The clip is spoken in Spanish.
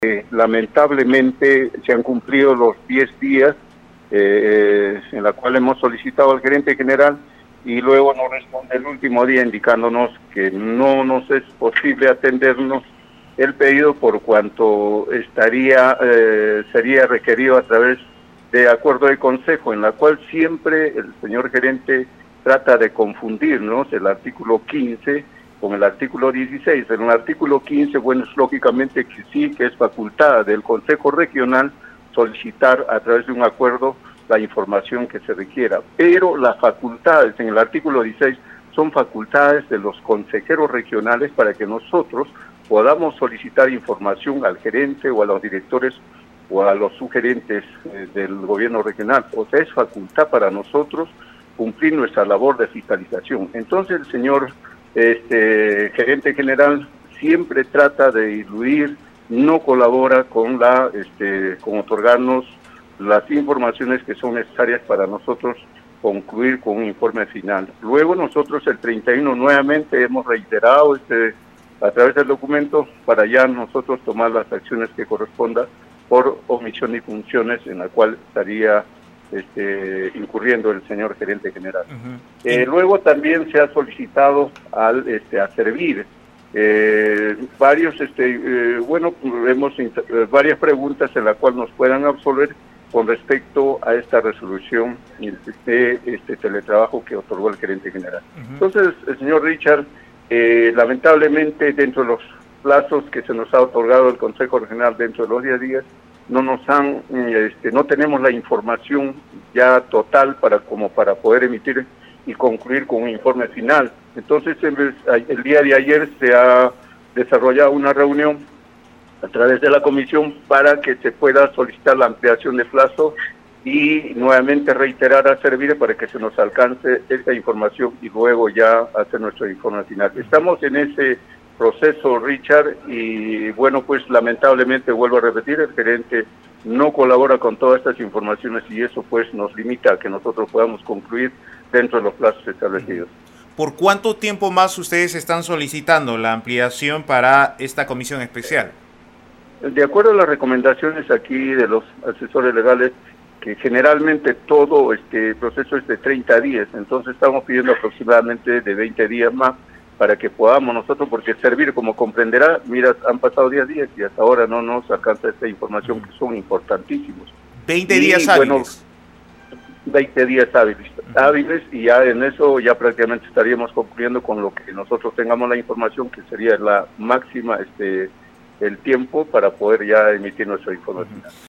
Lamentablemente se han cumplido los 10 días en la cual hemos solicitado al gerente general y luego nos responde el último día indicándonos que no nos es posible atendernos el pedido por cuanto sería requerido a través de acuerdo de consejo, en la cual siempre el señor gerente trata de confundirnos el artículo 15 con el artículo 16. En el artículo 15, bueno, es lógicamente que sí, que es facultad del Consejo Regional solicitar a través de un acuerdo la información que se requiera, pero las facultades en el artículo 16 son facultades de los consejeros regionales para que nosotros podamos solicitar información al gerente o a los directores o a los sugerentes del gobierno regional. O sea, es facultad para nosotros cumplir nuestra labor de fiscalización. Entonces el señor gerente general siempre trata de diluir, no colabora con con otorgarnos las informaciones que son necesarias para nosotros concluir con un informe final. Luego nosotros el 31 nuevamente hemos reiterado a través del documento para ya nosotros tomar las acciones que correspondan por omisión de funciones en la cual estaría incurriendo el señor gerente general. Luego también se ha solicitado a servir varios, hemos varias preguntas en las cuales nos puedan absolver con respecto a esta resolución de teletrabajo que otorgó el gerente general. Entonces, el señor Richard, lamentablemente dentro de los plazos que se nos ha otorgado el Consejo Regional dentro de los 10 días, no tenemos la información ya total para poder emitir y concluir con un informe final. Entonces, el día de ayer se ha desarrollado una reunión a través de la comisión para que se pueda solicitar la ampliación de plazo y nuevamente reiterar a servir para que se nos alcance esta información y luego ya hacer nuestro informe final. Estamos en ese proceso, Richard, y bueno, pues lamentablemente vuelvo a repetir, el gerente no colabora con todas estas informaciones y eso pues nos limita a que nosotros podamos concluir dentro de los plazos establecidos. ¿Por cuánto tiempo más ustedes están solicitando la ampliación para esta comisión especial? De acuerdo a las recomendaciones aquí de los asesores legales, que generalmente todo proceso es de 30 días, entonces estamos pidiendo aproximadamente de 20 días más para que podamos nosotros, porque servir, como comprenderá, mira, han pasado 10 días y hasta ahora no nos alcanza esta información que son importantísimos. 20 días hábiles. Bueno, 20 días hábiles y ya en eso ya prácticamente estaríamos concluyendo con lo que nosotros tengamos la información, que sería la máxima el tiempo para poder ya emitir nuestro informe final.